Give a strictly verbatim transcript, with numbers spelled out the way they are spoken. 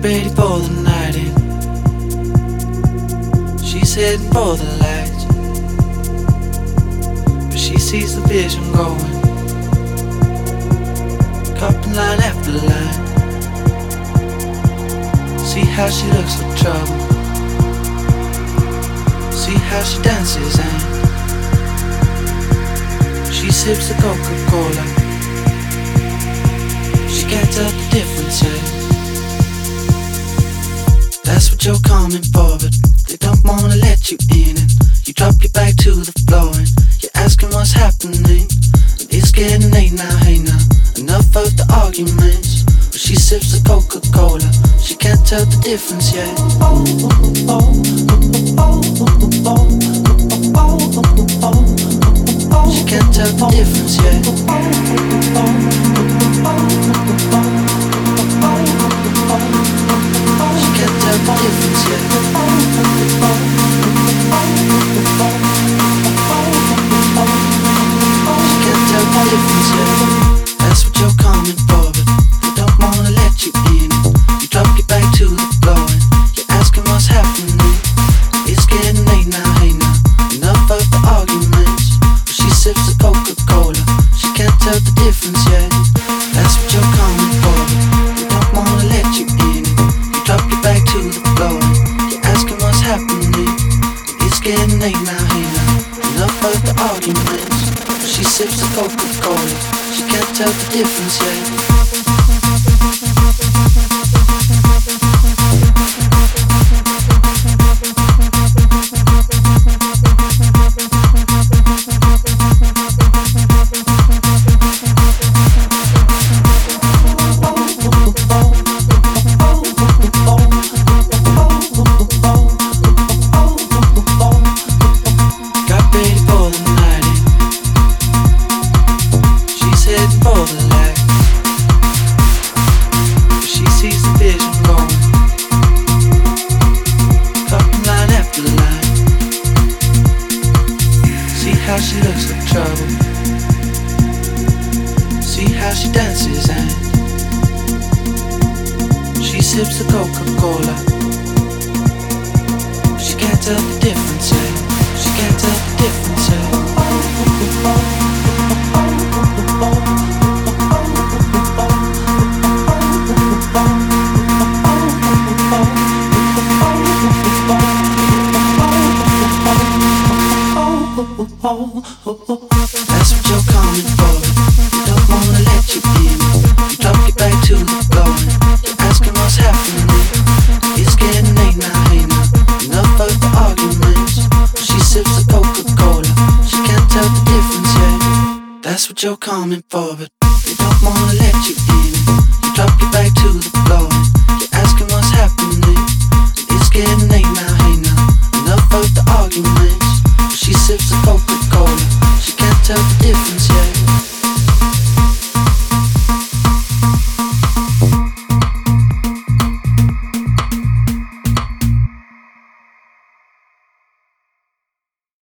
ready for the night in. She's heading for the lights, but she sees the vision going, cupping line after line. See how she looks like trouble, see how she dances and she sips the Coca-Cola. She can't tell the difference yet. That's what you're coming for, but they don't wanna let you in. And you drop your back to the floor and you're asking what's happening. And it's getting late now, hey now, enough of the arguments. But she sips the Coca-Cola, she can't tell the difference yet. She can't tell the difference yet. She can't tell the difference yet. She can't tell the difference yet. That's what you're coming for, but they don't wanna let you in. You drop your back to the floor and you're asking what's happening. It's getting late now, hey now, enough of the arguments. But she sips the Coca-Cola, she can't tell the difference yet. That's what you're coming for, but they don't wanna let you in. You drop your back to the floor and you're asking what's happening. It's getting late now, hey now, enough of the arguments. But she sips the Coca-Cola, she can't tell the difference yet. That's what you're coming for, they don't wanna let you in. You drop your back to the floor and you're asking what's happening. It's getting late now, hey now, enough of the arguments. She sips the Coca-Cola, she can't tell the difference yet. That's what you're coming for, but they don't wanna let you in. You drop your back